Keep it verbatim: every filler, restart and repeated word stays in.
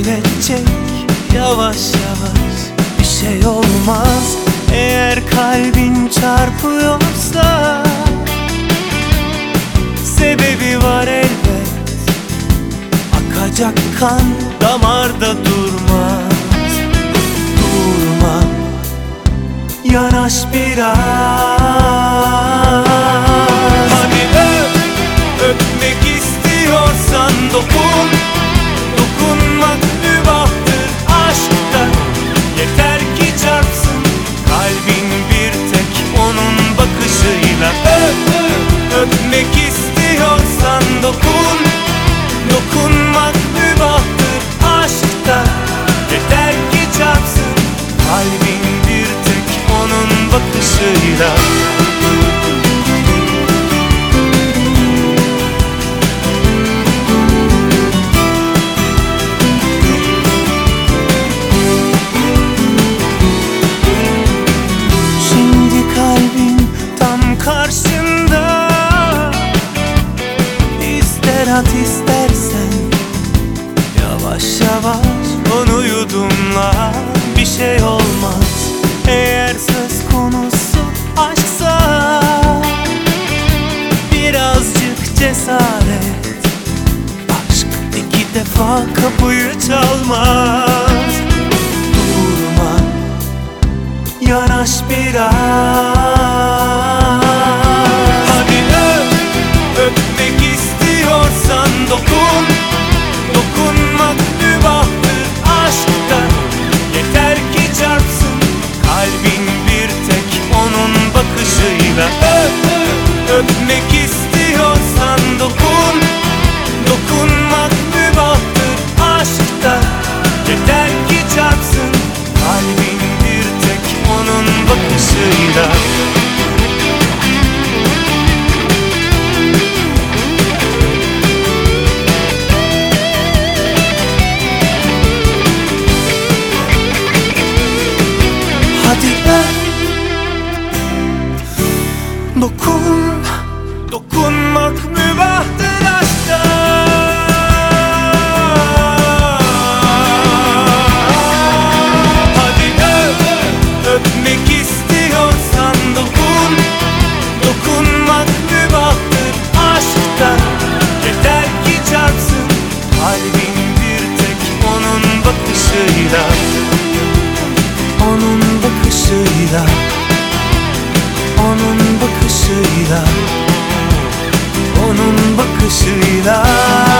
geçecek yavaş yavaş, bir şey olmaz. Eğer kalbin çarpıyorsa sebebi var elbet. Akacak kan damarda durmaz. Durma, yanaş biraz. Hadi öp, öpmek istiyorsan dokun. Dokunmak mübahtır aşkta. Yeter ki çarpsın kalbin bir tek onun bakışıyla. Öp, öp, öpmek istiyorsan dokun. Dokunmak mübahtır aşkta. Yeter ki çarpsın kalbin bir tek onun bakışıyla. Şimdi kalbin tam karşında. İster at istersen yavaş yavaş onu yudumla, bir şey olmaz. Eğer söz konusu aşksa birazcık cesaret. Aşk iki defa kapıyı çalmaz. Durma, yanaş biraz. Hadi öp, öpmek istiyorsan dokun. Dokunmak mübahtır aşkta. Yeter ki çarpsın kalbin bir tek onun bakışıyla. Öp, öp, öpmek istiyorsan dokun. Dokunmak mübahtır aşkta. Yeter ki çarpsın kalbin bir tek onun bakışıyla. Hadi öp, dokun. Dokunmak mübahtır aşkta. Hadi öp, öpmek istiyorsan dokun. Dokunmak mübahtır aşkta. Yeter ki çarpsın kalbin bir tek onun bakışıyla. Onun bakışıyla, onun bakışıyla, onun bakışıyla.